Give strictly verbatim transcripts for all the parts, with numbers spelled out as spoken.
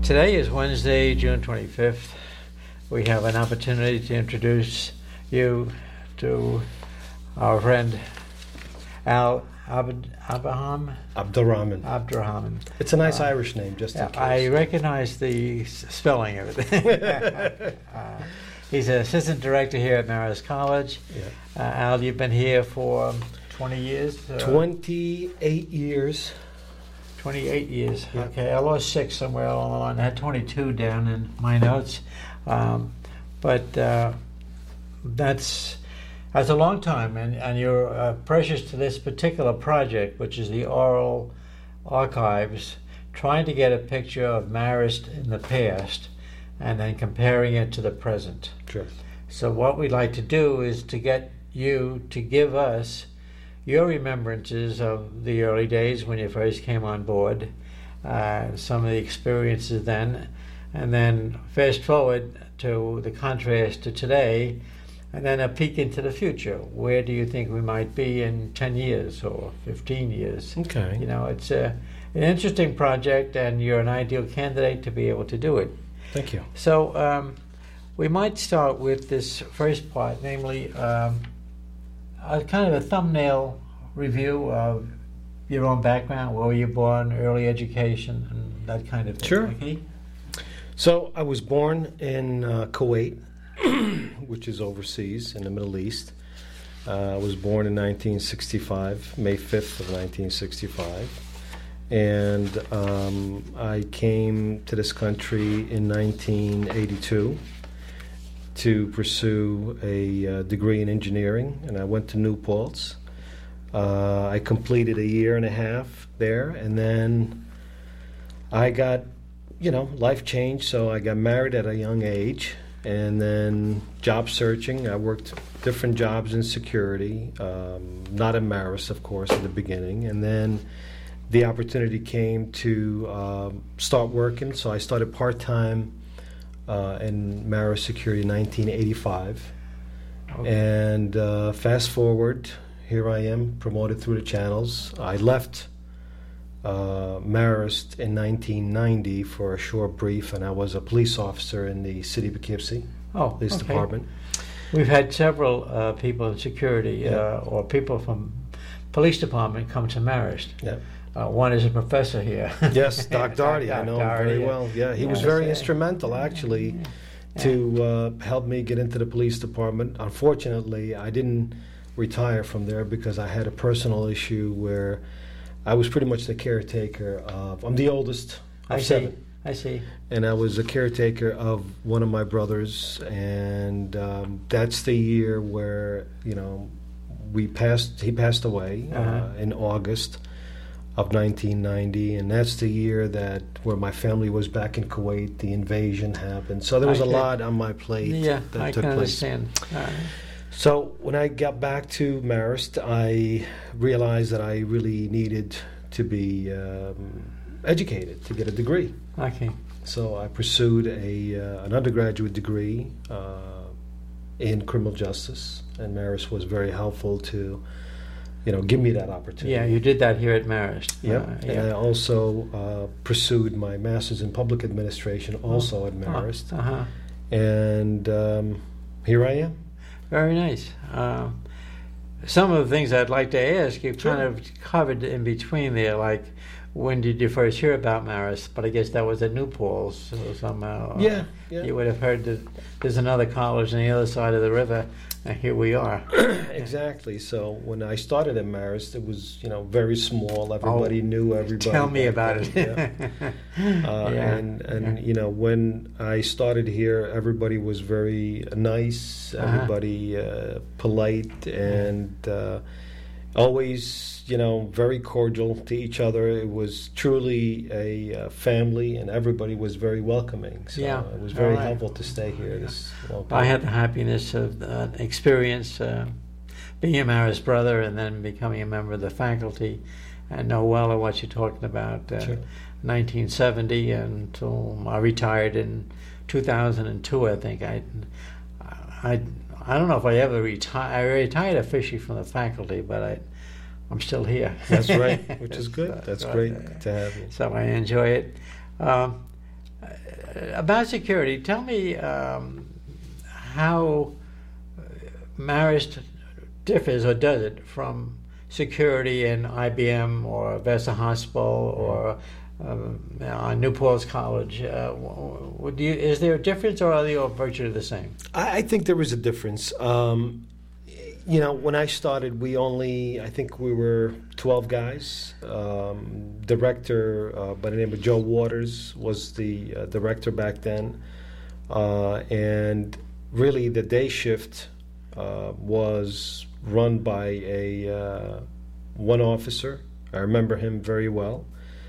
Today is Wednesday, June twenty-fifth. We have an opportunity to introduce you to our friend Al Abd, Abraham Abdurrahman. Abdurrahman. It's a nice Uh, Irish name, just in Yeah, case. I recognize the s- spelling of it. uh, he's an assistant director here at Marist College. Yeah. Uh, Al, you've been here for twenty years? Uh, twenty-eight years. twenty-eight years. Yeah. Okay, I lost six somewhere along the line. I had twenty-two down in my notes. Um, but uh, that's that's a long time, and, and you're uh, precious to this particular project, which is the Oral Archives, trying to get a picture of Marist in the past and then comparing it to the present. Sure. So what we'd like to do is to get you to give us your remembrances of the early days when you first came on board, uh, some of the experiences then, and then fast forward to the contrast to today, and then a peek into the future. Where do you think we might be in ten years or fifteen years? Okay. You know, it's a, an interesting project, and you're an ideal candidate to be able to do it. Thank you. So um, we might start with this first part, namely um, a kind of a thumbnail review of your own background, where were you born, early education, and that kind of thing. Sure. Okay? So I was born in uh, Kuwait, which is overseas in the Middle East. Uh, I was born in nineteen sixty-five, May fifth of nineteen sixty-five. And um, I came to this country in nineteen eighty-two to pursue a uh, degree in engineering, and I went to New Paltz. Uh, I completed a year and a half there, and then I got, you know, life changed, so I got married at a young age, and then job searching. I worked different jobs in security, um, not in Marist, of course, at the beginning, and then the opportunity came to um, start working, so I started part-time uh, in Marist Security in nineteen eighty-five. Okay. And uh, fast forward, here I am, promoted through the channels. I left uh, Marist in nineteen ninety for a short brief, and I was a police officer in the city of Poughkeepsie Oh, Police okay. Department. We've had several uh, people in security Yeah. uh, or people from police department come to Marist. Yeah. Uh, one is a professor here. Yes, Doc Doherty, I Doc know him Doherty, very yeah. well. Yeah, he was Yes, very uh, instrumental, actually, Yeah. to uh, help me get into the police department. Unfortunately, I didn't retire from there because I had a personal issue where I was pretty much the caretaker of, I'm the oldest of I see. seven, I see. and I was a caretaker of one of my brothers, and um, that's the year where, you know, we passed, he passed away uh, Uh-huh. in August of nineteen ninety, and that's the year that where my family was back in Kuwait, the invasion happened. So there was I a can- lot on my plate Yeah, that I took can place. understand. All right. So when I got back to Marist, I realized that I really needed to be um, educated, to get a degree. Okay. So I pursued a uh, an undergraduate degree uh, in criminal justice, and Marist was very helpful to, you know, give me that opportunity. Yeah, you did that here at Marist. Yep. Uh, And I also uh, pursued my master's in public administration, also at Marist. Uh huh. And um, here I am. Very nice. Um, some of the things I'd like to ask you Sure. kind of covered in between there, like when did you first hear about Marist? But I guess that was at New Paltz, so somehow. uh, Yeah, yeah. You would have heard that there's another college on the other side of the river, and here we are. Exactly. So when I started at Marist, it was, you know, very small. Everybody Oh, knew everybody. Tell me back about then, it. yeah. Uh, Yeah, And and yeah. you know, when I started here, everybody was very nice. Uh-huh. Everybody uh, polite and uh, always, you know, very cordial to each other. It was truly a uh, family, and everybody was very welcoming. So Yeah. it was very All right. helpful to stay here. This long I had period. the happiness of uh, experience uh, being a Marist brother and then becoming a member of the faculty, and know well of what you're talking about. Uh, Sure. nineteen seventy until I retired in two thousand two, I think. I, I, I don't know if I ever retired. I retired officially from the faculty, but I, I'm still here. That's right, which is good. So- That's so, great uh, to have you. So I enjoy it. Um, about security, tell me um, how Marist differs, or does it, from security in I B M or Vassar Hospital or um, uh, New Paltz College. Uh, would you, is there a difference, or are they all virtually the same? I, I think there is a difference. Um, you know, when I started, we only, I think we were twelve guys. Um, director uh, by the name of Joe Waters was the uh, director back then. Uh, and really the day shift uh, was run by a uh, one officer. I remember him very well.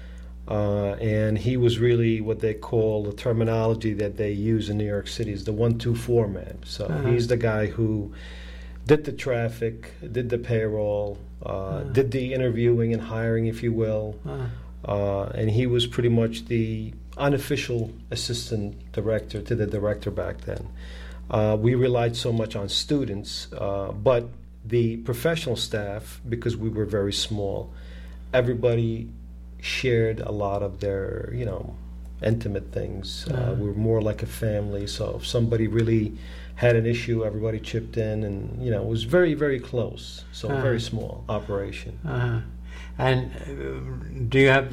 Uh, and he was really what they call, the terminology that they use in New York City is the one two four man. So uh-huh. he's the guy who did the traffic, did the payroll, uh, uh-huh. did the interviewing and hiring, if you will. Uh-huh. Uh, and he was pretty much the unofficial assistant director to the director back then. Uh, we relied so much on students, uh, but the professional staff, because we were very small, everybody shared a lot of their, you know, intimate things. Uh-huh. Uh, we were more like a family, so if somebody really had an issue, everybody chipped in, and, you know, it was very, very close. So uh-huh. a very small operation. Uh-huh. And uh, do you have,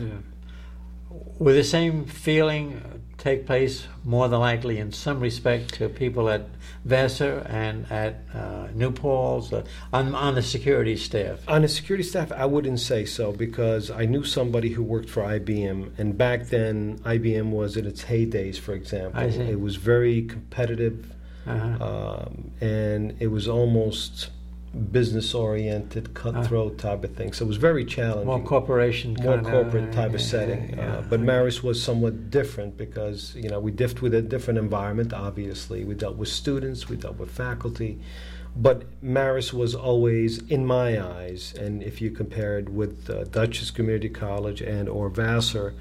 will the same feeling take place more than likely in some respect to people at Vassar and at uh, New Paltz, uh, on, on the security staff? On the security staff, I wouldn't say so, because I knew somebody who worked for I B M, and back then I B M was in its heydays, for example. I see. It was very competitive, uh-huh. um, and it was almost business-oriented, cutthroat uh, type of thing. So it was very challenging. More corporation More kind corporate of, type uh, of setting. yeah, uh, but Marist was somewhat different because, you know, we diffed with a different environment, obviously. We dealt with students, we dealt with faculty. But Marist was always, in my eyes, and if you compare it with uh, Dutchess Community College and or Vassar,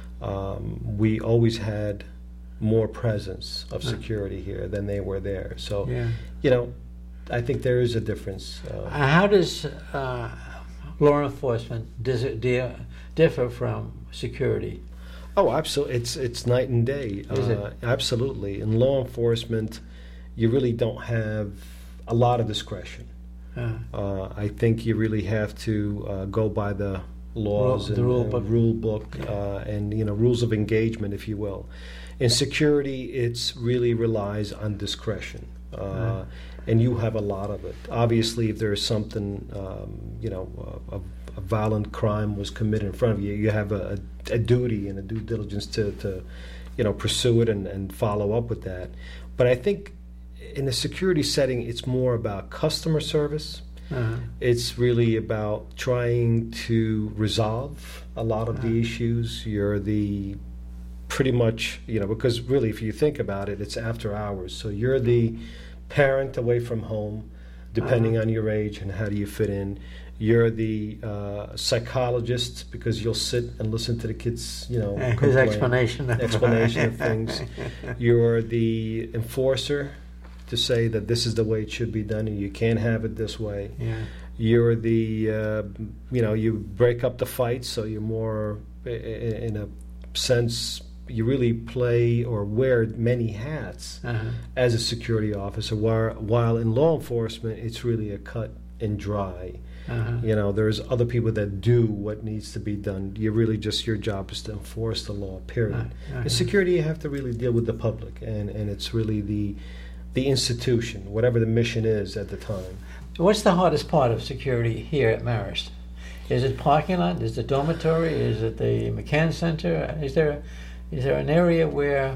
um, we always had more presence of security here than they were there. So, yeah. you know, I think there is a difference. Uh, How does uh, law enforcement does it di- differ from security? Oh, absolutely. It's it's night and day. Is uh, it? Absolutely. In law enforcement, you really don't have a lot of discretion. Uh, Uh, I think you really have to uh, go by the laws Rule- the and rule uh, book. rule book Yeah. uh, and, you know, rules of engagement, if you will. In security, it's really relies on discretion. Uh, Uh. And you have a lot of it. Obviously, if there's something, um, you know, a, a violent crime was committed in front of you, you have a, a duty and a due diligence to, to you know, pursue it and, and follow up with that. But I think in a security setting, it's more about customer service. uh-huh. It's really about trying to resolve a lot of Uh-huh. the issues. You're the pretty much, you know, because really, if you think about it, it's after hours. So you're the parent away from home, depending Uh-huh. on your age and how do you fit in. You're the uh, psychologist, because you'll sit and listen to the kids, you know, His complain, explanation of explanation of things. You're the enforcer to say that this is the way it should be done and you can't have it this way. Yeah. You're the, uh, you know, you break up the fight, so you're more, i- i- in a sense, you really play or wear many hats Uh-huh. as a security officer, while, while in law enforcement, it's really a cut and dry. Uh-huh. You know, there's other people that do what needs to be done. You really just, your job is to enforce the law, period. Uh-huh. In security, you have to really deal with the public, and, and it's really the, the institution, whatever the mission is at the time. What's the hardest part of security here at Marist? Is it parking lot? Is it dormitory? Is it the McCann Center? Is there is there an area where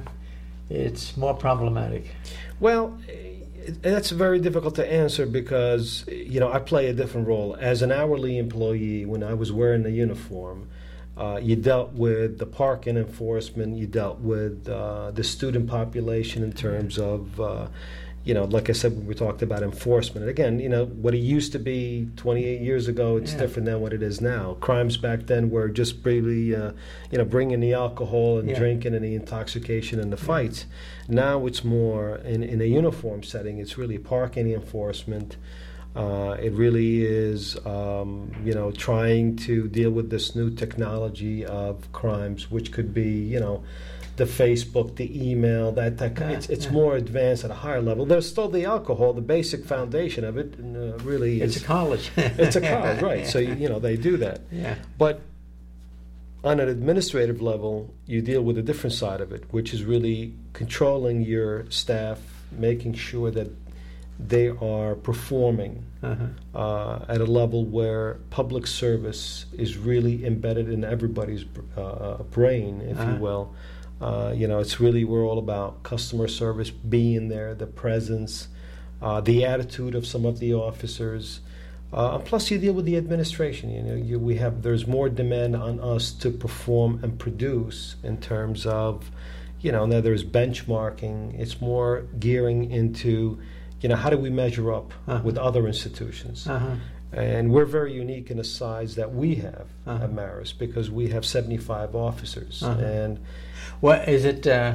it's more problematic? Well, eh, that's very difficult to answer because, you know, I play a different role. As an hourly employee, when I was wearing the uniform, uh, you dealt with the parking enforcement, you dealt with uh, the student population in terms of, uh, you know, like I said, when we talked about enforcement. And again, you know, what it used to be twenty-eight years ago, it's Yeah. different than what it is now. Crimes back then were just really, uh, you know, bringing the alcohol and Yeah. drinking and the intoxication and the fights. Now it's more, in, in a uniform setting, it's really parking enforcement. Uh, it really is, um, you know, trying to deal with this new technology of crimes, which could be, you know, the Facebook, the email, that, that Yeah, it's, it's yeah. more advanced at a higher level. There's still the alcohol, the basic foundation of it, and, uh, really It's is, a college. it's a college, right? So you, you know they do that. Yeah. But on an administrative level, you deal with a different side of it, which is really controlling your staff, making sure that they are performing Uh-huh. uh, at a level where public service is really embedded in everybody's uh, brain, if Uh-huh. you will. Uh, you know, it's really, we're all about customer service, being there, the presence, uh, the attitude of some of the officers. Uh, plus, you deal with the administration. You know, you, we have there's more demand on us to perform and produce in terms of, you know, now there's benchmarking. It's more gearing into, you know, how do we measure up Uh-huh. with other institutions? Uh-huh. And we're very unique in the size that we have Uh-huh. at Marist because we have seventy-five officers. Uh-huh. And What is it? Uh,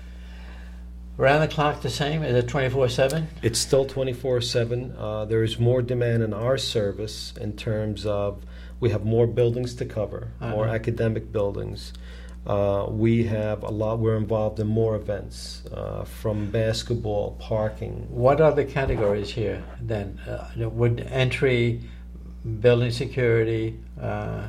around the clock, the same? Is it twenty-four seven? it's still twenty-four seven. Uh, there's more demand in our service in terms of we have more buildings to cover, more Uh-huh. academic buildings. Uh, we have a lot, we're involved in more events, uh, from basketball, parking. What are the categories here then? Uh, would entry, building security, uh,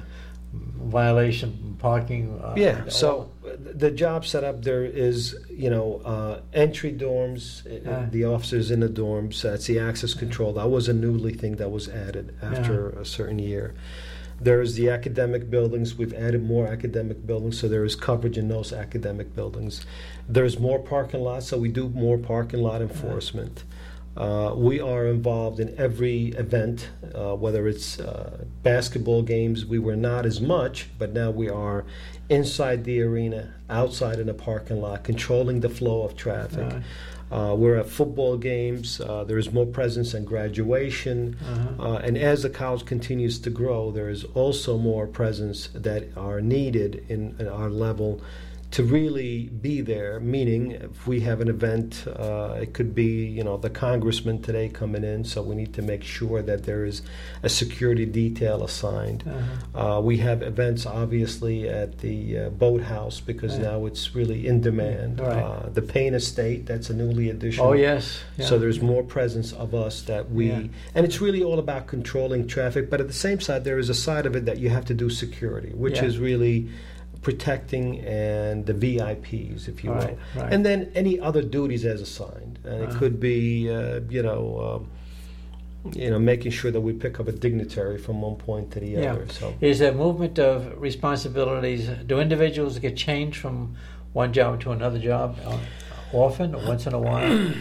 violation, parking? Uh, Yeah, all- so the job setup there is, you know, uh, entry dorms, uh, Uh. the officers in the dorms, that's the access control. That was a newly thing that was added after a certain year. There's the academic buildings. We've added more academic buildings, so there is coverage in those academic buildings. There's more parking lots, so we do more parking lot enforcement. Uh, we are involved in every event, uh, whether it's uh, basketball games. We were not as much, but now we are inside the arena, outside in the parking lot, controlling the flow of traffic. Right. Uh, we're at football games. Uh, there is more presence in graduation. Uh-huh. Uh, and as the college continues to grow, there is also more presence that are needed in, in our level to really be there. Meaning, if we have an event, uh, it could be, you know, the congressman today coming in, so we need to make sure that there is a security detail assigned. Uh-huh. Uh, we have events, obviously, at the uh, boathouse because Right. now it's really in demand. Right. Uh, the Payne Estate, that's a newly addition. Oh, yes. Yeah. So there's more presence of us that we, Yeah. and it's really all about controlling traffic. But at the same side, there is a side of it that you have to do security, which Yeah. is really protecting and the V I Ps, if you will, Right, right. and then any other duties as assigned. And it Uh-huh. could be, uh, you know, um, you know, making sure that we pick up a dignitary from one point to the Yeah. other. So. Is there movement of responsibilities? Do individuals get changed from one job to another job uh, often or once in a while?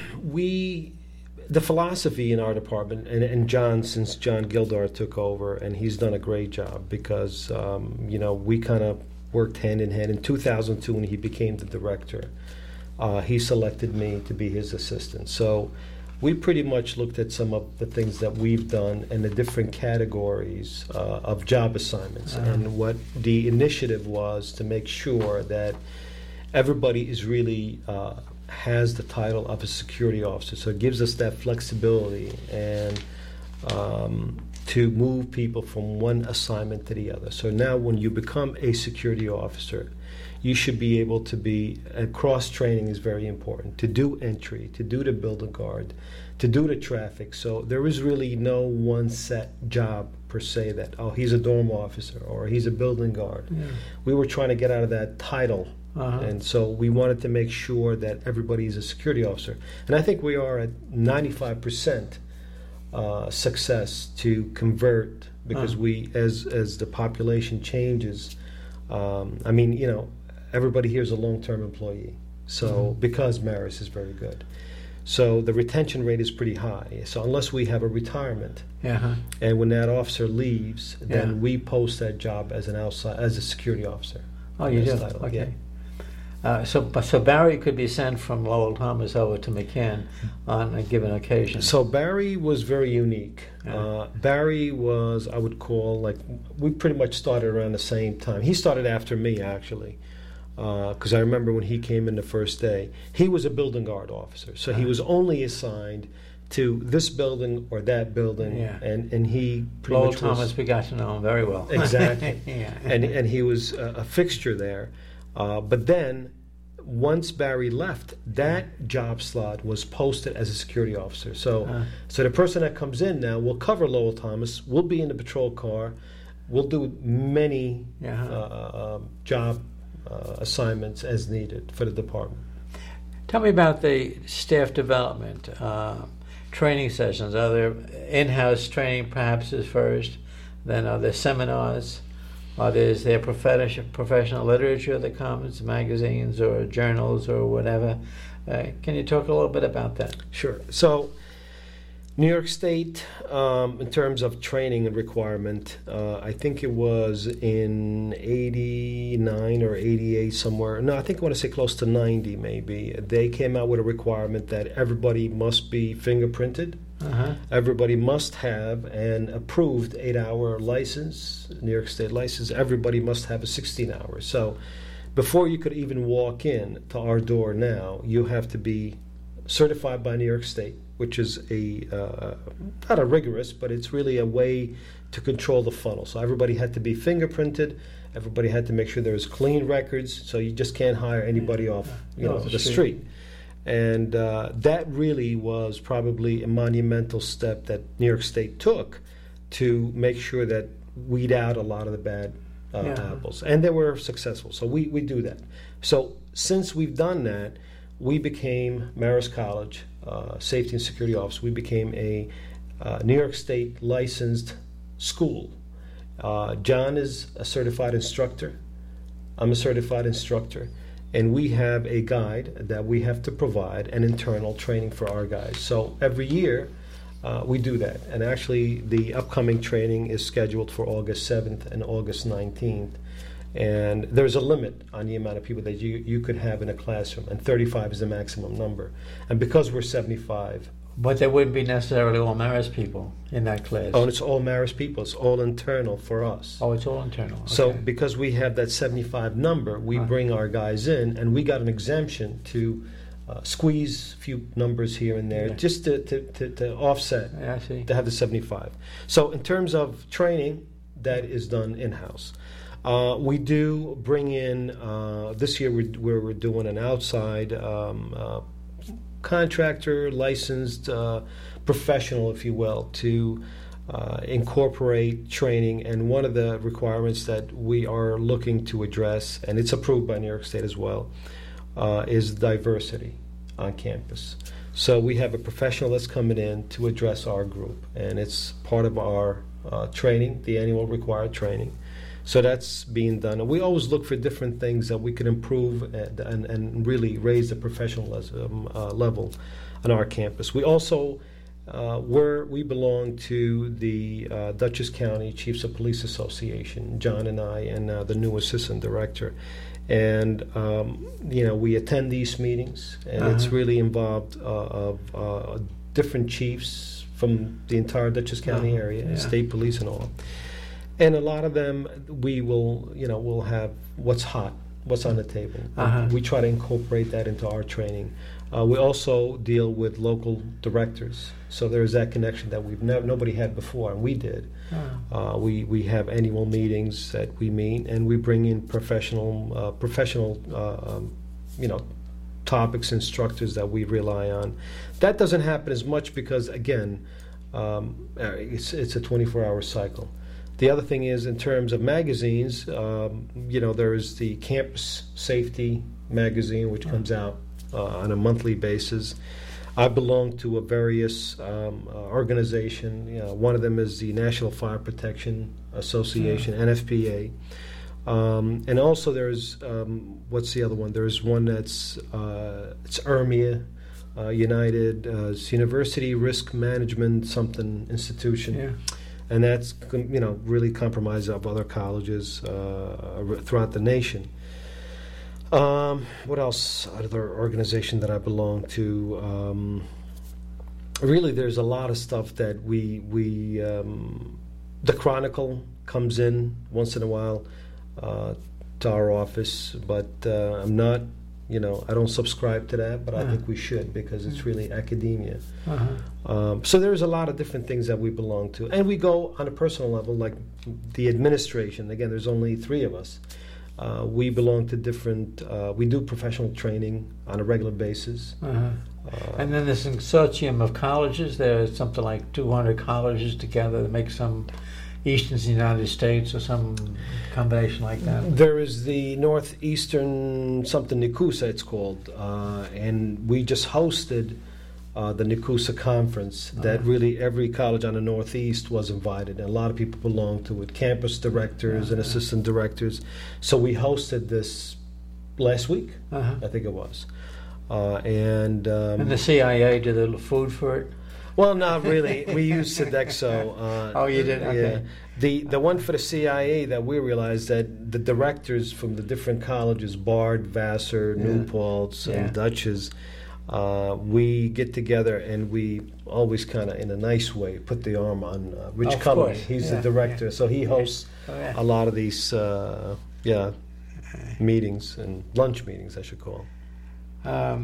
we the philosophy in our department and, and John, since John Gildar took over, and he's done a great job because um, you know, we kind of worked hand in hand. In two thousand two when he became the director, uh, he selected me to be his assistant. So we pretty much looked at some of the things that we've done and the different categories uh, of job assignments. Uh-huh. And what the initiative was to make sure that everybody is really uh, has the title of a security officer. So it gives us that flexibility and um, to move people from one assignment to the other. So now when you become a security officer, you should be able to be, and cross-training is very important, to do entry, to do the building guard, to do the traffic. So there is really no one set job per se that, oh, he's a dorm officer or he's a building guard. Yeah. We were trying to get out of that title. Uh-huh. And so we wanted to make sure that everybody is a security officer. And I think we are at ninety-five percent uh, success to convert because Uh-huh. we, as as the population changes, um, I mean, you know, everybody here is a long-term employee. So Mhm. because Marist is very good. So the retention rate is pretty high. So unless we have a retirement, Yeah. and when that officer leaves, then Yeah. we post that job as an outside as a security officer. Oh, you do? That's title, Okay. yeah. Uh, so, but- so Barry could be sent from Lowell Thomas over to McCann on a given occasion. So Barry was very unique. Yeah. Uh, Barry was, I would call, like, we pretty much started around the same time. He started after me, actually, because I remember when he came in the first day, he was a building guard officer. So he Uh-huh. was only assigned to this building or that building, Yeah. and, and he pretty Lowell much was... Thomas, we got to know him very well. Exactly. yeah. and and he was a, a fixture there. Uh, but then once Barry left, that job slot was posted as a security officer. So, Uh. so the person that comes in now will cover Lowell Thomas. We'll be in the patrol car. We'll do many Yeah. uh, um, job uh, assignments as needed for the department. Tell me about the staff development, uh, training sessions. Are there in-house training perhaps is first, then are there seminars? Or is there professional professional literature that comes, magazines or journals or whatever? Uh, can you talk a little bit about that? Sure. So, New York State, um, in terms of training and requirement, uh, I think it was in eighty-nine or eighty-eight somewhere. No, I think I want to say close to ninety maybe. They came out with a requirement that everybody must be fingerprinted. Uh-huh. Everybody must have an approved eight-hour license, New York State license. Everybody must have a sixteen hours. So before you could even walk in to our door now, you have to be certified by New York State, which is a uh, not a rigorous, but it's really a way to control the funnel. So everybody had to be fingerprinted. Everybody had to make sure there was clean records. So you just can't hire anybody off, you know, Off the the street. street. And uh, that really was probably a monumental step that New York State took to make sure that weed out a lot of the bad uh, Yeah. apples. And they were successful. So we, we do that. So since we've done that, we became Marist College uh, Safety and Security Office. We became a uh, New York State licensed school. Uh, John is a certified instructor. I'm a certified instructor. And we have a guide that we have to provide an internal training for our guys. So every year uh, we do that. And actually the upcoming training is scheduled for August seventh and August nineteenth. And there's a limit on the amount of people that you, you could have in a classroom, and thirty-five is the maximum number. And because we're seventy-five, But there wouldn't be necessarily all Marist people in that class. oh, and it's all Marist people, it's all internal for us. Oh, it's all internal. Okay. So because we have that seventy-five number, we Uh-huh. bring our guys in, and we got an exemption to uh, squeeze a few numbers here and there, Yeah. just to, to, to, to offset, Yeah, I see. to have the seventy-five. So in terms of training, that is done in-house. Uh, we do bring in, uh, this year we're, we're, we're doing an outside um, uh, contractor, licensed uh, professional, if you will, to uh, incorporate training. And one of the requirements that we are looking to address, and it's approved by New York State as well, uh, is diversity on campus. So we have a professional that's coming in to address our group, and it's part of our uh, training, the annual required training. So that's being done. And we always look for different things that we could improve and, and, and really raise the professionalism uh, level on our campus. We also, uh, we're, we belong to the uh, Dutchess County Chiefs of Police Association, John and I, and uh, the new assistant director. And, um, you know, we attend these meetings, and Uh-huh. it's really involved uh, of uh, different chiefs from the entire Dutchess County Uh-huh. area, Yeah. state police and all. And a lot of them, we will, you know, we'll have what's hot, what's on the table. Uh-huh. We try to incorporate that into our training. Uh, we also deal with local directors, so there's that connection that we've never, nobody had before, and we did. Oh. Uh, we we have annual meetings that we meet, and we bring in professional uh, professional, uh, um, you know, topics, instructors that we rely on. That doesn't happen as much because, again, um, it's it's a twenty-four hour cycle. The other thing is, in terms of magazines, um, you know, there is the Campus Safety magazine, which comes out uh, on a monthly basis. I belong to a various um, uh, organization. You know, one of them is the National Fire Protection Association, N F P A. Um, and also there's, um, what's the other one? There's one that's, uh, it's U R M I A, uh, United, uh, it's University Risk Management something institution. Yeah. And that's, you know, really compromised of other colleges uh, throughout the nation. Um, what else? Other organization that I belong to. Um, really, there's a lot of stuff that we we. Um, the Chronicle comes in once in a while uh, to our office, but uh, I'm not. You know, I don't subscribe to that, but I Uh-huh. think we should because it's really academia. Uh-huh. Um, so there's a lot of different things that we belong to, and we go on a personal level, like the administration. Again, there's only three of us. Uh, we belong to different, uh, we do professional training on a regular basis. Uh-huh. Uh, And then this consortium of colleges, there's something like two hundred colleges together that make some Eastern United States or some combination like that. There is the Northeastern something NICUSA it's called, uh, and we just hosted uh, the NICUSA conference. That Uh-huh. really every college on the Northeast was invited, and a lot of people belonged to it. Campus directors Uh-huh. and assistant directors. So we hosted this last week, Uh-huh. I think it was, uh, and um, And the C I A did the food for it? well, not really. We used Sodexo. Uh, Oh, you did? Okay. Yeah. The the one for the C I A that we realized that the directors from the different colleges, Bard, Vassar, Yeah. New Paltz, and Yeah. Dutchess, uh, we get together and we always kind of, in a nice way, put the arm on uh, Rich Of Cummings. course. He's Yeah, the director, yeah. so he hosts Oh, yeah. a lot of these, uh, yeah, meetings and lunch meetings, I should call. Um,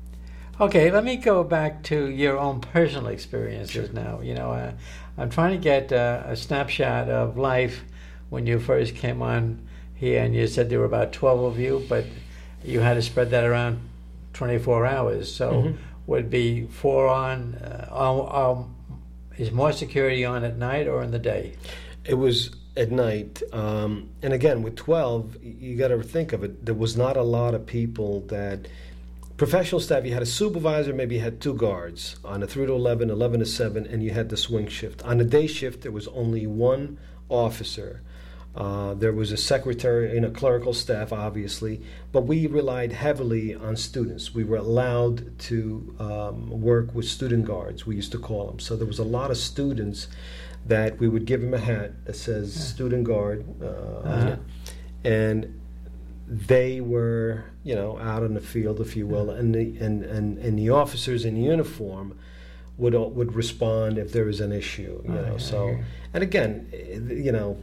okay, let me go back to your own personal experiences Sure. now. You know, uh, I'm trying to get uh, a snapshot of life when you first came on here, and you said there were about twelve of you, but you had to spread that around twenty-four hours. So Mhm. would be four on. Uh, um, um, is more security on at night or in the day? It was at night, um, and again with twelve, y- you got to think of it. There was not a lot of people that professional staff. You had a supervisor, maybe you had two guards on a three to eleven, eleven to seven, and you had the swing shift. On the day shift, there was only one officer. Uh, there was a secretary and a clerical staff, obviously, but we relied heavily on students. We were allowed to um, work with student guards, we used to call them. So there was a lot of students that we would give them a hat that says Yeah. student guard uh, on Uh-huh. it. And they were, you know, out in the field, if you will, and the and, and, and the officers in uniform would would respond if there was an issue, you know. I So, hear. and again, eh, you know,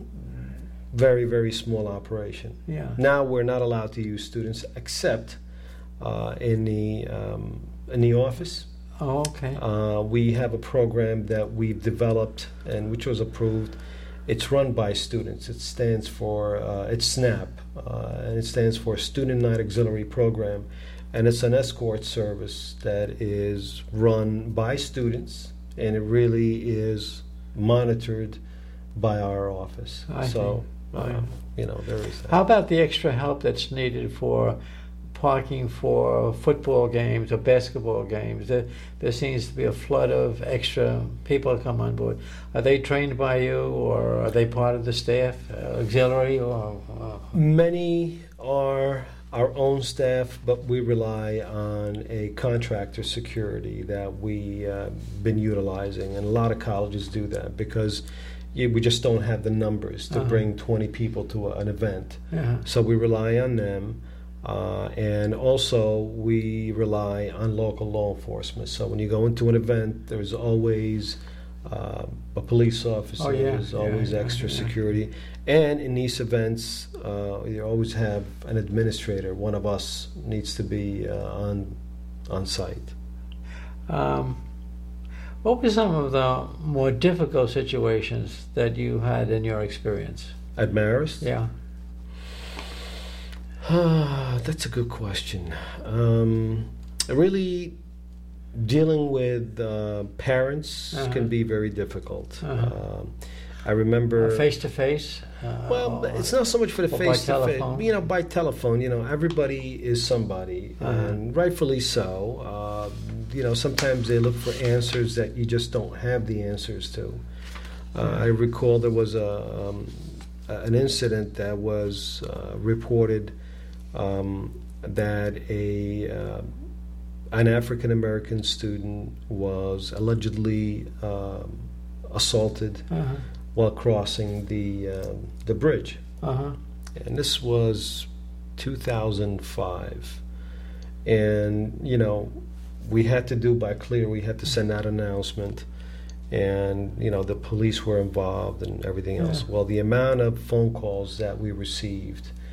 very very small operation. Yeah. Now we're not allowed to use students except uh, in the um, in the office. Oh, okay. Uh, we have a program that we've developed and which was approved. It's run by students. It stands for uh, it's SNAP, uh, and it stands for Student Night Auxiliary Program, and it's an escort service that is run by students, and it really is monitored by our office. I so, see. uh, Right. you know, there is that. How about the extra help that's needed for parking for football games or basketball games? There, there seems to be a flood of extra people that come on board. Are they trained by you, or are they part of the staff, uh, auxiliary, or? Uh, Many are our own staff, but we rely on a contractor security that we uh, been utilizing, and a lot of colleges do that because you, we just don't have the numbers to Uh-huh. bring twenty people to a, an event. yeah. So we rely on them, uh, and also we rely on local law enforcement. So when you go into an event, there's always uh, a police officer, Oh, yeah, there's yeah, always yeah, extra yeah. security. And in these events, uh, you always have an administrator. One of us needs to be uh, on on site. Um, what were some of the more difficult situations that you had in your experience? At Marist? Yeah. That's a good question. Um, really, dealing with uh, parents Uh-huh. can be very difficult. Uh-huh. Um, I remember. Face to face? Well, it's not so much for the or by face to face. telephone? You know, by telephone. You know, everybody is somebody, Uh-huh. and rightfully so. Uh, you know, sometimes they look for answers that you just don't have the answers to. Uh, I recall there was a um, an incident that was uh, reported um, that a uh, an African American student was allegedly um, assaulted Uh-huh. while crossing the um, the bridge, Uh-huh. and this was two thousand five. And you know, we had to do by clear. We had to send out an announcement, and you know, the police were involved and everything else. Yeah. Well, the amount of phone calls that we received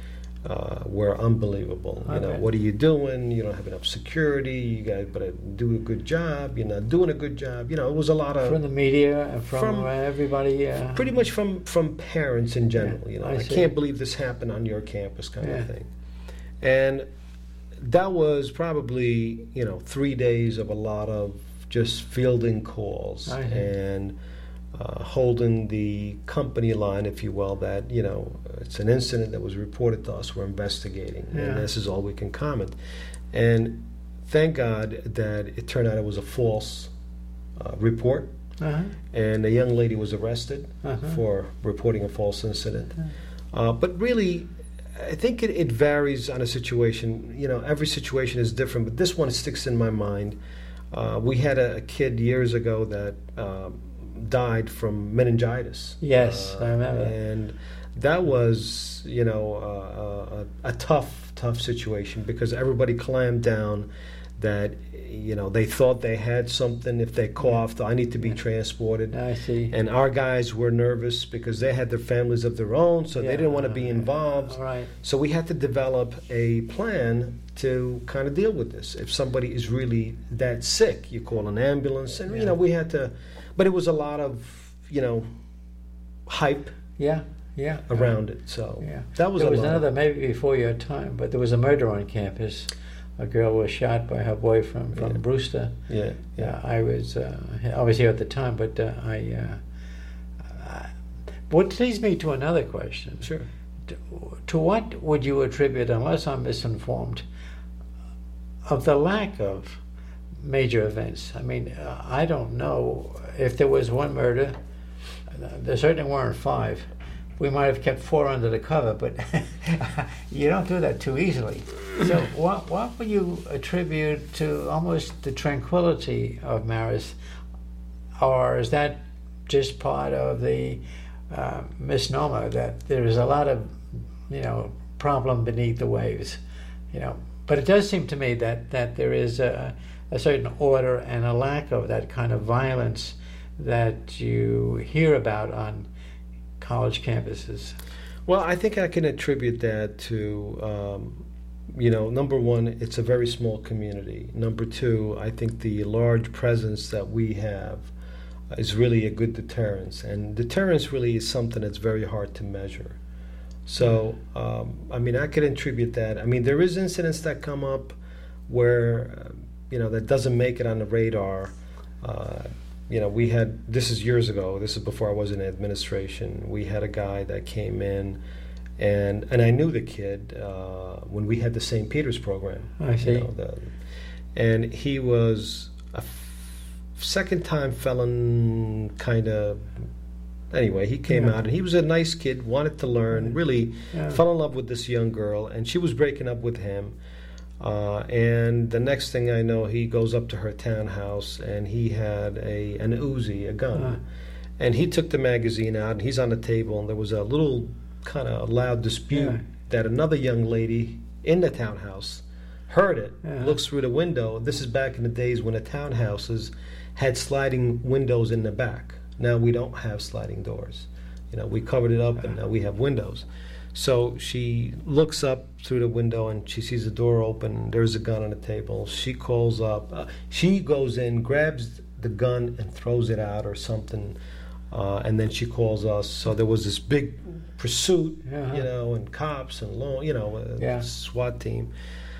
uh, were unbelievable. You know, Okay. what are you doing? You don't have enough security. You guys better do a good job. You're not doing a good job. You know, it was a lot of From the media and from, from- uh, everybody. Uh, pretty much from from parents in general. Yeah, You know, I I, see. can't believe this happened on your campus, kind Yeah. of thing. And that was probably, you know, three days of a lot of just fielding calls I see. and uh, holding the company line, if you will, that, you know, it's an incident that was reported to us, we're investigating, Yeah. and this is all we can comment. And thank God that it turned out it was a false uh, report, uh-huh, and a young lady was arrested uh-huh. for reporting a false incident. Uh, but really, I think it, it varies on a situation. You know, every situation is different, but this one sticks in my mind. Uh, we had a, a kid years ago that um, died from meningitis. Yes, Uh, I remember. And that was, you know, uh, a, a tough, tough situation because everybody clamped down that, you know, they thought they had something. If they coughed, I need to be Yeah. transported. I see. And our guys were nervous because they had their families of their own, so Yeah. they didn't want to be involved. All right. So we had to develop a plan to kind of deal with this. If somebody is really that sick, you call an ambulance, and Yeah. you know we had to. But it was a lot of, you know, hype Yeah, yeah. around it. So Yeah. that was there a was lot. another, maybe before your time, but there was a murder on campus. A girl was shot by her boyfriend from Yeah. Brewster. Yeah, Yeah, I was uh, I was here at the time, but uh, I. Uh, uh, what leads me to another question. sure. To, to what would you attribute, unless I'm misinformed, of the lack of major events? I mean, uh, I don't know if there was one murder. uh, There certainly weren't five. We might have kept four under the cover, but you don't do that too easily. So, what what would you attribute to almost the tranquility of Marist, or is that just part of the uh, misnomer that there is a lot of, you know, problem beneath the waves, you know? But it does seem to me that that there is a, a certain order and a lack of that kind of violence that you hear about on college campuses. Well, I think I can attribute that to, um, you know, number one, it's a very small community. Number two, I think the large presence that we have is really a good deterrence. And deterrence really is something that's very hard to measure. So, um, I mean, I could attribute that. I mean, there is incidents that come up where, uh, you know, that doesn't make it on the radar. Uh, you know, we had, this is years ago, this is before I was in administration, we had a guy that came in, and and I knew the kid uh, when we had the Saint Peter's program. I see. You know, the, and he was a f- second-time felon, kind of, anyway, he came Yeah. out, and he was a nice kid, wanted to learn, really Yeah. fell in love with this young girl, and she was breaking up with him. Uh, and the next thing I know, he goes up to her townhouse, and he had a an Uzi, a gun, Uh. and he took the magazine out, and he's on the table, and there was a little kind of loud dispute Yeah. that another young lady in the townhouse heard it, Yeah. looks through the window. This is back in the days when the townhouses had sliding windows in the back. Now we don't have sliding doors. You know, we covered it up, and now we have windows. So she looks up through the window and she sees the door open. There's a gun on the table. She calls up. Uh, she goes in, grabs the gun, and throws it out or something. Uh, and then she calls us. So there was this big pursuit, Uh-huh. you know, and cops and law, you know, a Yeah. SWAT team.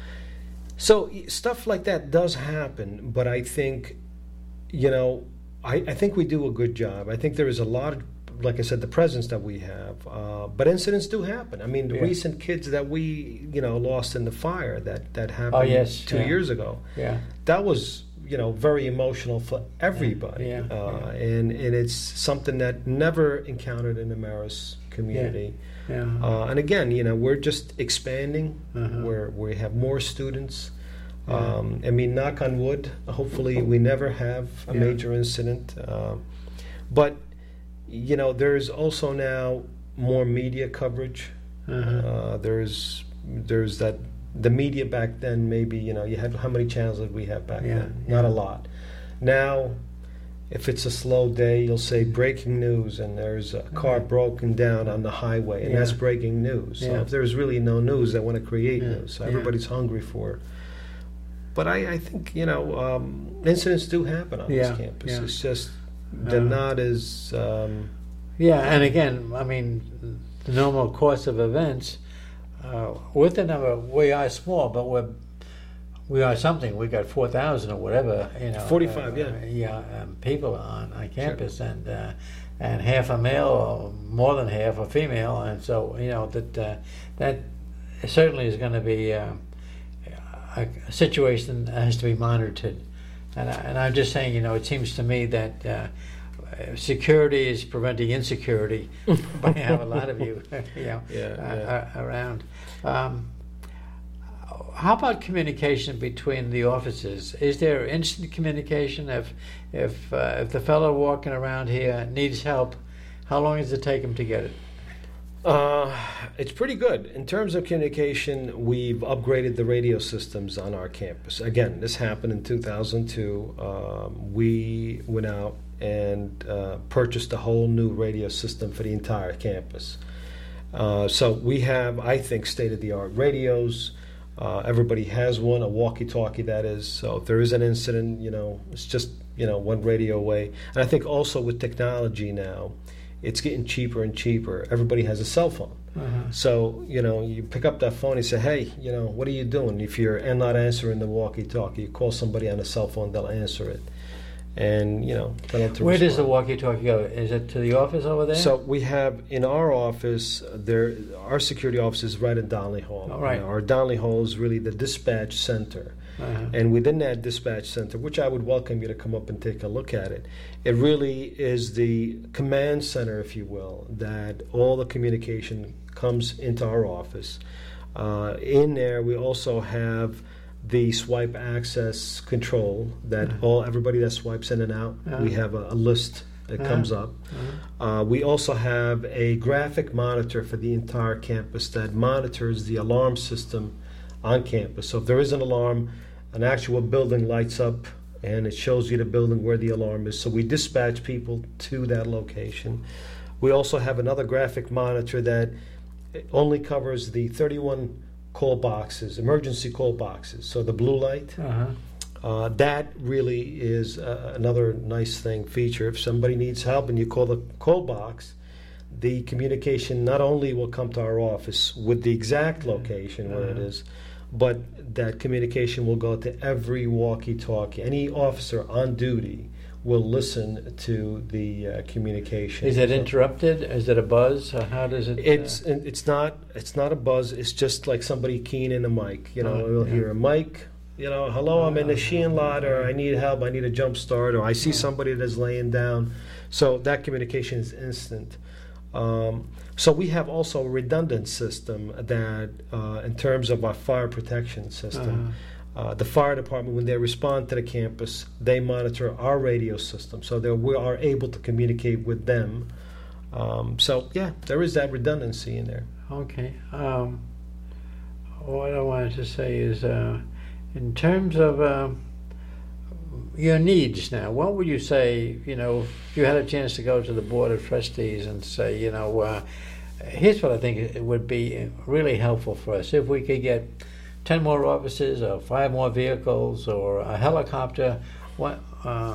So y- stuff like that does happen, but I think, you know, I, I think we do a good job. I think there is a lot of, like I said, the presence that we have. Uh, but incidents do happen. I mean, the Yeah. recent kids that we, you know, lost in the fire that, that happened Oh, yes, two yeah. years ago, Yeah. that was, you know, very emotional for everybody. Yeah, uh, yeah. And, and it's something that never encountered in the Marist community. Yeah. Uh, and again, you know, we're just expanding. Uh-huh. We're, we have more students. Yeah. Um, I mean, knock on wood, hopefully we never have a Yeah. major incident. Uh, but, you know, there's also now more media coverage. Uh-huh. Uh, there's there's that, the media back then, maybe, you know, you had, how many channels did we have back Yeah, then? Not yeah. a lot. Now, If it's a slow day, you'll say breaking news, and there's a car broken down on the highway, and Yeah. that's breaking news. So Yeah. if there's really no news, they want to create Yeah. news. So Yeah. everybody's hungry for it. But I, I think, you know, um, incidents do happen on Yeah. this campus. Yeah. It's just they're Uh, not as... Um, Yeah, and again, I mean, the normal course of events, uh, with the number, we are small, but we're we are something. We got four thousand or whatever, you know. forty-five, uh, yeah. yeah, um, people on on campus, and uh, and half are male, or more than half are female, and so you know that uh, that certainly is going to be uh, a, a situation that has to be monitored. And, I, and I'm just saying, you know, it seems to me that uh, security is preventing insecurity by having a lot of you, you know, Yeah, uh, yeah. uh, around. Um, how about communication between the offices? Is there instant communication? If if uh, if the fellow walking around here needs help, how long does it take him to get it? Uh, it's pretty good. In terms of communication, we've upgraded the radio systems on our campus. Again, this happened in two thousand two. Um, we went out and uh, purchased a whole new radio system for the entire campus. Uh, so we have, I think, state-of-the-art radios. Uh, everybody has one, a walkie-talkie that is. So if there is an incident, you know, it's just, you know, one radio away. And I think also with technology now, it's getting cheaper and cheaper. Everybody has a cell phone. Uh-huh. So, you know, you pick up that phone and say, hey, you know, what are you doing? If you're and not answering the walkie-talkie, you call somebody on a cell phone, they'll answer it. And, you know, tell them to Where does the respond. walkie-talkie go? Is it to the office over there? So we have in our office, there, our security office is right in Donnelly Hall. Oh, right. Now, our Donnelly Hall is really the dispatch center. Uh-huh. And within that dispatch center, which I would welcome you to come up and take a look at it, it really is the command center, if you will, that all the communication comes into our office. Uh, in there, we also have the swipe access control that Uh-huh. all everybody that swipes in and out, Uh-huh. we have a, a list that Uh-huh. comes up. Uh-huh. Uh, we also have a graphic monitor for the entire campus that monitors the alarm system on campus. So if there is an alarm, an actual building lights up and it shows you the building where the alarm is. So we dispatch people to that location. We also have another graphic monitor that only covers the thirty-one call boxes, emergency call boxes. So the blue light, Uh-huh. uh, that really is uh, another nice thing, feature. If somebody needs help and you call the call box, the communication not only will come to our office with the exact location where it Uh-huh. is, but that communication will go to every walkie-talkie. Any officer on duty will listen to the uh, communication. Is it So interrupted? Is it a buzz? Or how does it? uh, It's it's not it's not a buzz. It's just like somebody keying in a mic. You know, Oh, you'll yeah. hear a mic. You know, hello, I'm in the Sheehan lot, or I need help. I need a jump start, or I see Yeah. somebody that's laying down. So that communication is instant. Um, so we have also a redundant system that, uh, in terms of our fire protection system, uh, the fire department, when they respond to the campus, they monitor our radio system, so that we are able to communicate with them. Um, so yeah, there is that redundancy in there. Okay. Um, what I wanted to say is, uh, in terms of um, your needs now, what would you say, you know, if you had a chance to go to the Board of Trustees and say, you know, uh, here's what I think it would be really helpful for us. If we could get ten more offices or five more vehicles or a helicopter, what... Uh,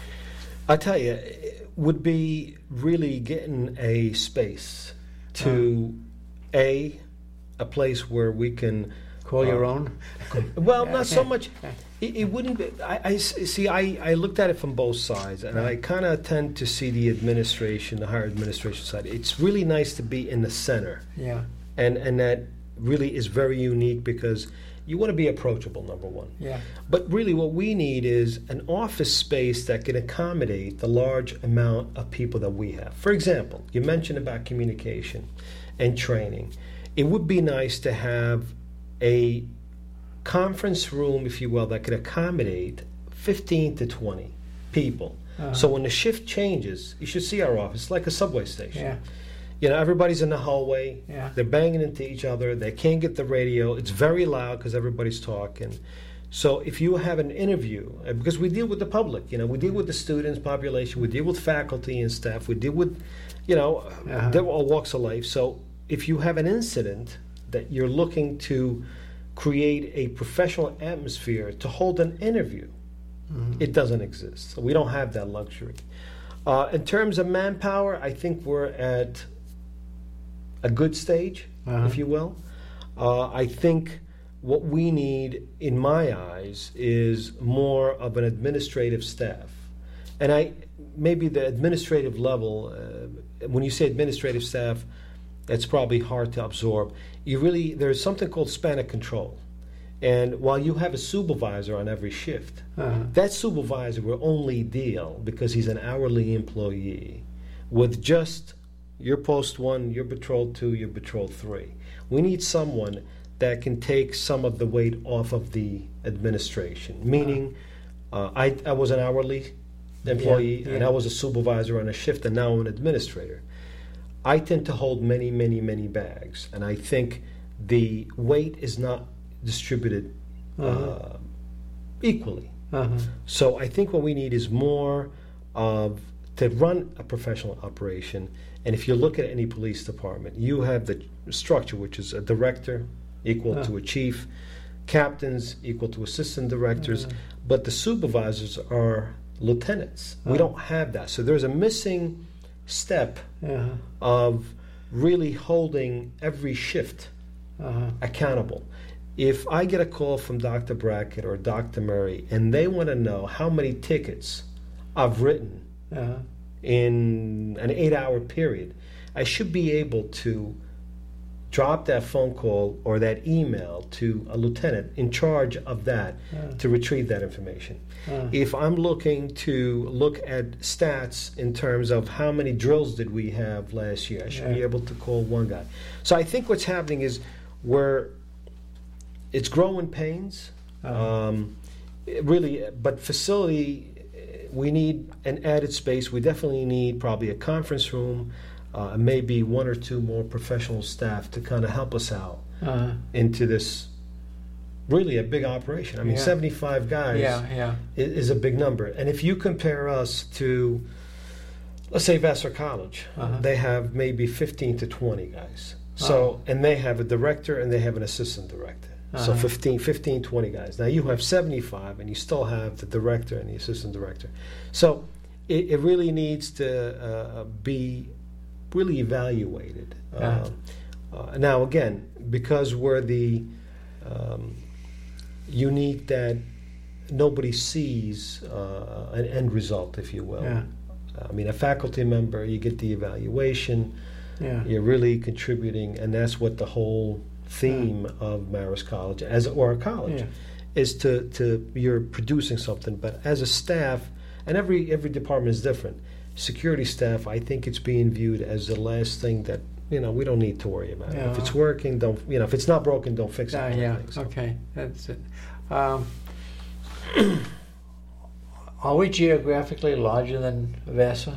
I tell you, it would be really getting a space to a a place where we can call your uh, own? Well, not so much. It, it wouldn't be. I, I see. I, I looked at it from both sides, and I kind of tend to see the administration, the higher administration side. It's really nice to be in the center, Yeah, and and that really is very unique because you want to be approachable. Number one. yeah. But really, what we need is an office space that can accommodate the large amount of people that we have. For example, you mentioned about communication and training. It would be nice to have a conference room, if you will, that could accommodate fifteen to twenty people. Uh-huh. So when the shift changes, you should see our office like a subway station. Yeah, You know, everybody's in the hallway. yeah. They're banging into each other. They can't get the radio. It's very loud because everybody's talking. So if you have an interview, uh, because we deal with the public, you know, we deal with the students population, we deal with faculty and staff, we deal with, you know, Uh-huh. they're all walks of life. So if you have an incident that you're looking to create a professional atmosphere to hold an interview, Mhm. it doesn't exist. So we don't have that luxury. Uh, in terms of manpower, I think we're at a good stage, Uh-huh. if you will. Uh, I think what we need, in my eyes, is more of an administrative staff. And I maybe the administrative level, uh, when you say administrative staff, it's probably hard to absorb. You really, there's something called span of control. And while you have a supervisor on every shift, Uh-huh. that supervisor will only deal, because he's an hourly employee, with just your post one, your patrol two, your patrol three. We need someone that can take some of the weight off of the administration. Meaning, uh, I, I was an hourly employee, Yeah, and yeah. I was a supervisor on a shift, and now I'm an administrator. I tend to hold many, many, many bags, and I think the weight is not distributed uh, Uh-huh. equally. Uh-huh. So I think what we need is more of to run a professional operation. And if you look at any police department, you have the structure, which is a director equal Uh. to a chief, captains equal to assistant directors, Uh. but the supervisors are lieutenants. We Uh. don't have that. So there's a missing step Uh-huh. of really holding every shift Uh-huh. accountable. If I get a call from Doctor Brackett or Doctor Murray and they want to know how many tickets I've written Uh-huh. in an eight hour period, I should be able to drop that phone call or that email to a lieutenant in charge of that Uh. to retrieve that information. Uh. If I'm looking to look at stats in terms of how many drills did we have last year, I should be Yeah. able to call one guy. So I think what's happening is we're it's growing pains. Uh-huh. Um, it really, but facility, we need an added space. We definitely need probably a conference room, uh, maybe one or two more professional staff to kind of help us out Uh-huh. into this really a big operation. I mean, Yeah. seventy-five guys Yeah, yeah. i- is a big number. And if you compare us to, let's say, Vassar College, Uh-huh. they have maybe fifteen to twenty guys. So, and they have a director and they have an assistant director. So Uh-huh. fifteen, fifteen, twenty guys. Now you have seventy-five and you still have the director and the assistant director. So it, it really needs to uh, be really evaluated. Yeah. Um, uh, now again, because we're the um, unique that nobody sees uh, an end result, if you will. Yeah. I mean, a faculty member, you get the evaluation, Yeah. you're really contributing, and that's what the whole theme of Marist College, as or a college, Yeah. is to, to you're producing something. But as a staff, and every every department is different. Security staff, I think it's being viewed as the last thing that you know we don't need to worry about. Yeah. If it's working, don't you know? If it's not broken, don't fix it. Uh, kind of yeah. thing. So- Okay. That's it. Um, are we geographically larger than Vassar?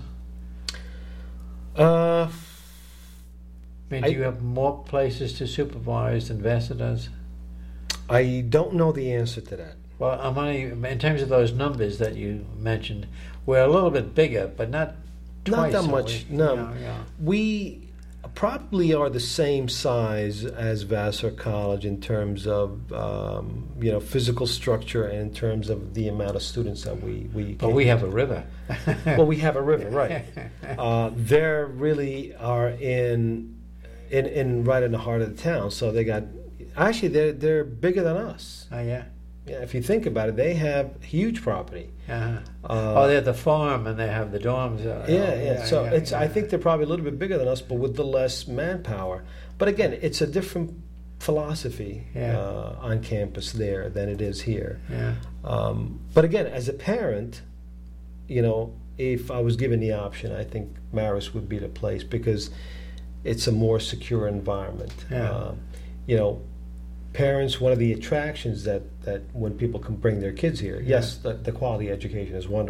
Uh, I mean, I- do you have more places to supervise than Vassar does? I don't know the answer to that. Well, I'm only in terms of those numbers that you mentioned. We're a little bit bigger, but not Not twice. that are much, we? no. Yeah, yeah. We probably are the same size as Vassar College in terms of um, you know physical structure and in terms of the amount of students that we we. But we have a river. well, we have a river, right? Uh, they really are in, in in right in the heart of the town. So they got actually they're they're bigger than us. Oh yeah. Yeah, if you think about it, they have huge property. Uh-huh. Uh, oh, they have the farm and they have the dorms. Uh, Yeah, oh, yeah. So yeah, it's. I yeah. think they're probably a little bit bigger than us, but with the less manpower. But again, it's a different philosophy Yeah. uh, on campus there than it is here. Yeah. Um, but again, as a parent, you know, if I was given the option, I think Marist would be the place because it's a more secure environment. Yeah. Uh, you know, parents, one of the attractions that, that when people can bring their kids here, yes, the, the quality education is wonderful.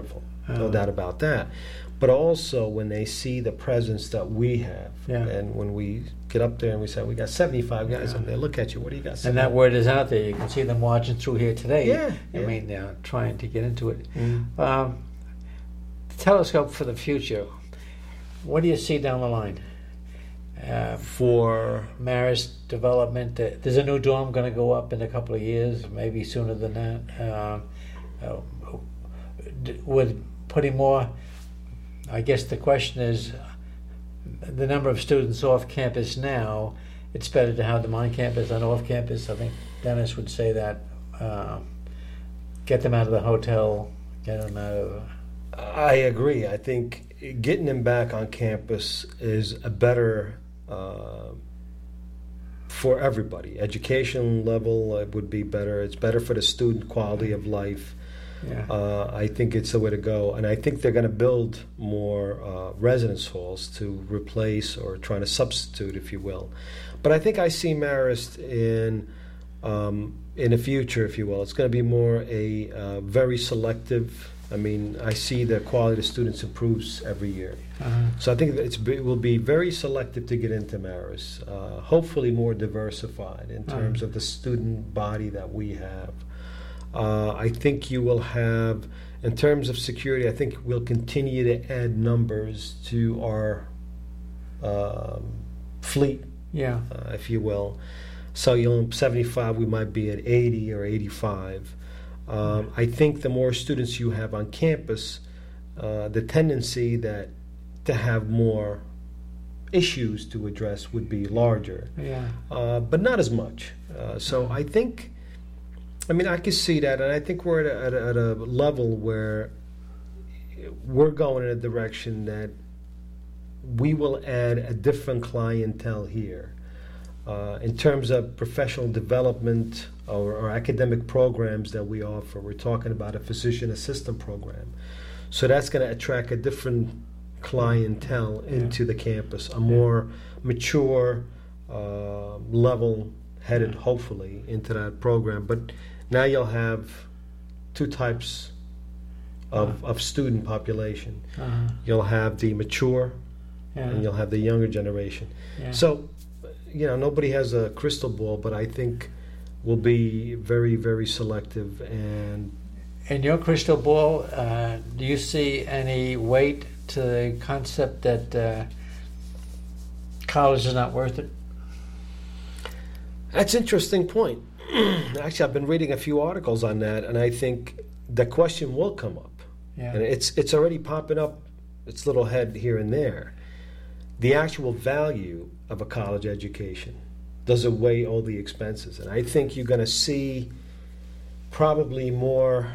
no Oh. doubt about that. But also when they see the presence that we have, Yeah. and when we get up there and we say, we got seventy-five guys, Yeah. and they look at you, what do you got? And that word is out there. You can see them watching through here today. Yeah, I yeah. mean, they're trying to get into it. Mm. Um, telescope for the future. What do you see down the line? Uh, For Marist development. Uh, there's a new dorm going to go up in a couple of years, maybe sooner than that. Uh, uh, d- with putting more, I guess the question is the number of students off campus now. It's better to have them on campus than off campus. I think Dennis would say that. Uh, get them out of the hotel. Get them out of. I agree. I think getting them back on campus is a better uh, for everybody. Education level uh, would be better. It's better for the student quality of life. Yeah. Uh, I think it's the way to go, and I think they're going to build more uh, residence halls to replace or try to substitute, if you will. But I think I see Marist in um, in the future, if you will. It's going to be more a uh, very selective. I mean, I see the quality of students improves every year. Uh-huh. So I think that it's, it will be very selective to get into Marist. Uh, hopefully more diversified in terms Uh-huh. of the student body that we have. Uh, I think you will have, in terms of security, I think we'll continue to add numbers to our um, fleet, Yeah. uh, if you will. So you'll seventy-five, we might be at eighty or eighty-five. Um, I think the more students you have on campus, uh, the tendency that to have more issues to address would be larger, Yeah. uh, but not as much. Uh, so I think, I mean, I can see that, and I think we're at a, at a, at a level where we're going in a direction that we will add a different clientele here. Uh, in terms of professional development or, or academic programs that we offer, we're talking about a physician assistant program. So that's going to attract a different clientele into the campus, a more mature, uh, level-headed, hopefully, into that program. But now you'll have two types of, of student population. Uh-huh. You'll have the mature, Yeah. and you'll have the younger generation. Yeah. So, you know, nobody has a crystal ball, but I think we'll be very, very selective. And In your crystal ball, uh, do you see any weight to the concept that uh, college is not worth it? that's an interesting point. Actually, I've been reading a few articles on that, and I think the question will come up. Yeah. And it's it's already popping up its little head here and there. The actual value of a college education. Does it weigh all the expenses? And I think you're going to see probably more,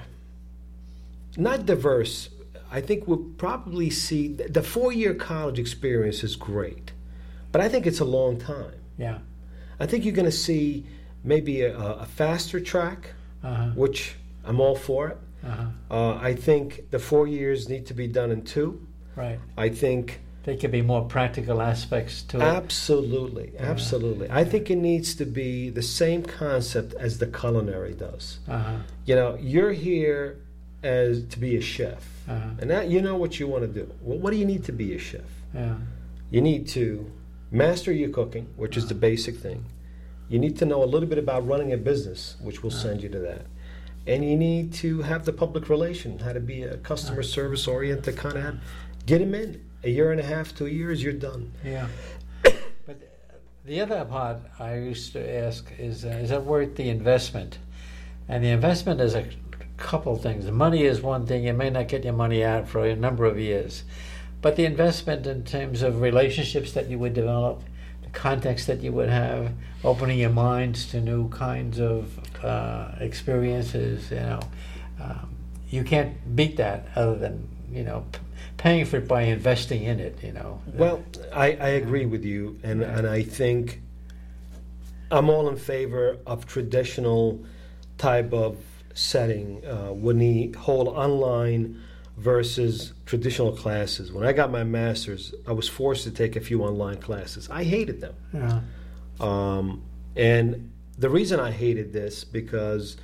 not diverse, I think we'll probably see, the four-year college experience is great, but I think it's a long time. Yeah. I think you're going to see maybe a, a faster track, Uh-huh. which I'm all for it. Uh-huh. Uh, I think the four years need to be done in two. Right. I think There could be more practical aspects to it. absolutely, absolutely. I think it needs to be the same concept as the culinary does. Uh-huh. You know, you're here as to be a chef, Uh-huh. and that you know what you want to do. Well, what do you need to be a chef? Yeah. You need to master your cooking, which is the basic thing. You need to know a little bit about running a business, which will send you to that. And you need to have the public relation, how to be a customer service oriented kind of. Get them in. A year and a half, two years, you're done. Yeah. But the other part I used to ask is, uh, is it worth the investment? And the investment is a couple things. The money is one thing. You may not get your money out for a number of years. But the investment in terms of relationships that you would develop, the context that you would have, opening your minds to new kinds of uh, experiences, you know, um, you can't beat that other than, you know, p- paying for it by investing in it, you know. Well, I, I agree with you, and, and I think I'm all in favor of traditional type of setting uh, when you hold online versus traditional classes. When I got my master's, I was forced to take a few online classes. I hated them. Yeah. Um, and the reason I hated this because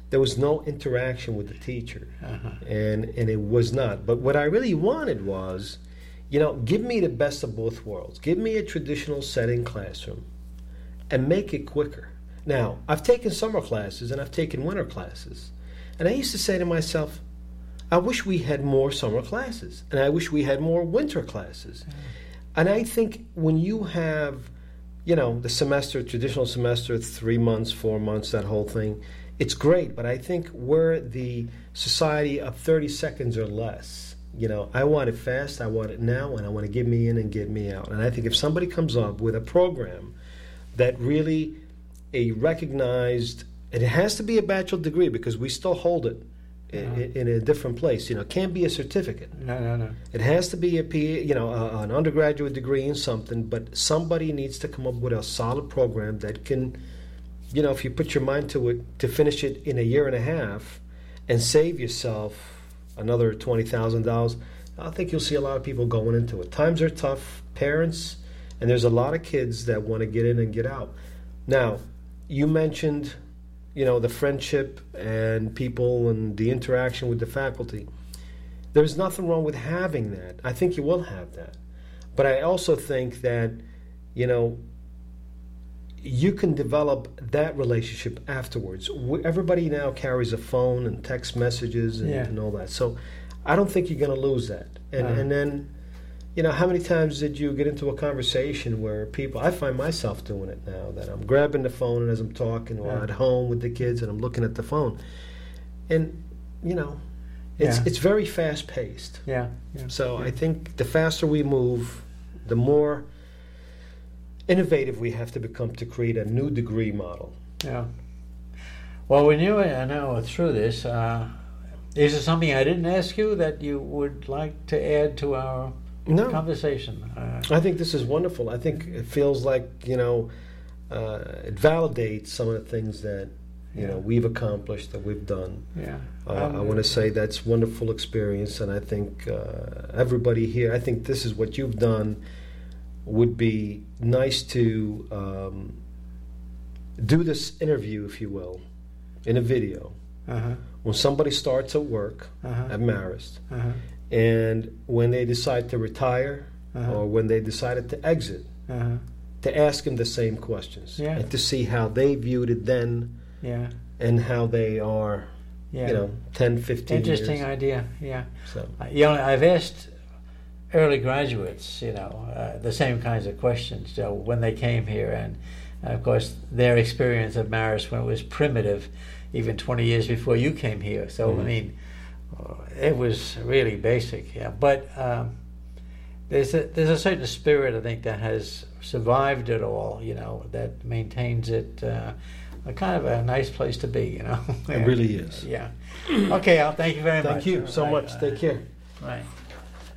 there was no interaction with the teacher, Uh-huh. and and it was not. But what I really wanted was, you know, give me the best of both worlds. Give me a traditional setting classroom, and make it quicker. Now, I've taken summer classes and I've taken winter classes, and I used to say to myself, I wish we had more summer classes, and I wish we had more winter classes. Mm. And I think when you have, you know, the semester, traditional semester, three months, four months, that whole thing, it's great. But I think we're the society of thirty seconds or less. You know, I want it fast, I want it now, and I want to get me in and get me out. And I think if somebody comes up with a program that really a recognized, and it has to be a bachelor degree because we still hold it in, No. in a different place. You know, it can't be a certificate. No, no, no. It has to be a P, you know, a, an undergraduate degree in something. But somebody needs to come up with a solid program that can, you know, if you put your mind to it, to finish it in a year and a half, and save yourself another twenty thousand dollars. I think you'll see a lot of people going into it. Times are tough, parents, and there's a lot of kids that want to get in and get out. Now, you mentioned, you know, the friendship and people and the interaction with the faculty. There's nothing wrong with having that. I think you will have that. But I also think that, you know, you can develop that relationship afterwards. Everybody now carries a phone and text messages and, Yeah. and all that. So I don't think you're going to lose that. And, Uh-huh. and then, you know, how many times did you get into a conversation where people, I find myself doing it now, that I'm grabbing the phone as I'm talking, or Yeah. at home with the kids and I'm looking at the phone. And, you know, it's, Yeah. it's very fast paced. Yeah. yeah. So yeah. I think the faster we move, the more innovative we have to become to create a new degree model. Yeah. Well, when you I know through this, uh, is there something I didn't ask you that you would like to add to our No, conversation? Uh, I think this is wonderful. I think it feels like, you know, uh, it validates some of the things that, you Yeah. know, we've accomplished, that we've done. yeah. Uh, Um, I want to say that's wonderful experience, and I think uh, everybody here, I think this is what you've done would be nice to um, do this interview, if you will, in a video. Uh-huh. When somebody starts at work Uh-huh. at Marist, Uh-huh. and when they decide to retire, Uh-huh. or when they decided to exit, Uh-huh. to ask them the same questions, Yeah. and to see how they viewed it then Yeah. and how they are, Yeah. you know, ten, fifteen Interesting years. idea. Yeah. So, Uh, You know, I've asked early graduates, you know, uh, the same kinds of questions, you know, when they came here, and uh, of course their experience of Marist when it was primitive, even twenty years before you came here. So Mhm. I mean, uh, it was really basic. Yeah, but um, there's a there's a certain spirit, I think, that has survived it all. You know, that maintains it. Uh, a kind of a nice place to be. You know, it really is. Yeah. Okay, Al. Thank you very much. Thank you so Right, much. uh, Take care. Right.